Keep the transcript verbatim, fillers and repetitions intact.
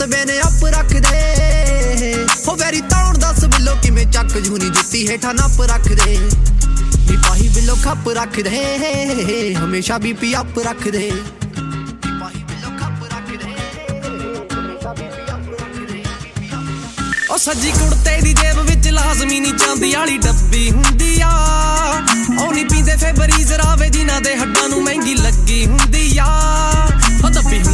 ਬੇਨੇ up ਰੱਖ ਦੇ ਹੋ ਵੈਰੀ ਤਾਉਣ ਦੱਸ ਬਿੱਲੋ ਕਿਵੇਂ ਚੱਕ ਜੂਨੀ ਜੁੱਤੀ ਹੇਠਾਂ ਨੱਪ ਰੱਖ ਦੇ ਨੀ ਪਾਹੀ ਬਿੱਲੋ ਖੱਪ ਰੱਖ ਦੇ ਹਮੇਸ਼ਾ ਬੀਪੀ ਅੱਪ ਰੱਖ ਦੇ ਪਾਹੀ ਬਿੱਲੋ ਖੱਪ ਰੱਖ ਦੇ ਹਮੇਸ਼ਾ ਬੀਪੀ ਅੱਪ ਰੱਖ ਦੇ ਉਹ ਸੱਜੀ ਕੁੜਤੇ ਦੀ ਜੇਬ ਵਿੱਚ ਲਾਜ਼ਮੀ ਨਹੀਂ ਜਾਂਦੀ ਵਾਲੀ ਡੱਬੀ